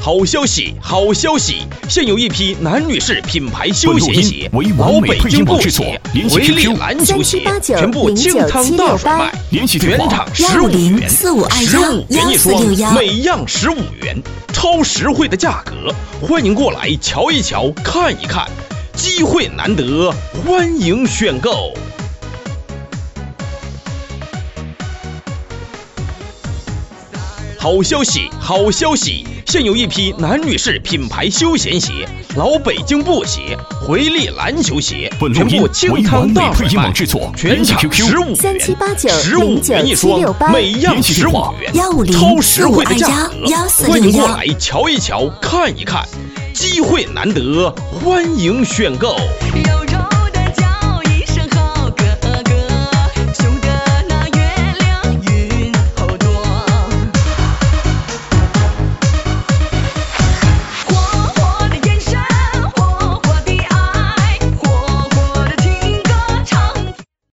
好消息，好消息！现有一批男女士品牌休闲鞋，老北京布鞋、回力篮球鞋，全部清仓大甩卖，全场15元，15元一双，每样15元，超实惠的价格，欢迎过来瞧一瞧，看一看，机会难得，欢迎选购。好消息，好消息！现有一批男女士品牌休闲鞋，老北京布鞋、回力篮球鞋，全部清仓大甩卖，全场15元一双，每样15元，超实惠的价格，欢迎过来瞧一瞧，看一看，机会难得，欢迎选购。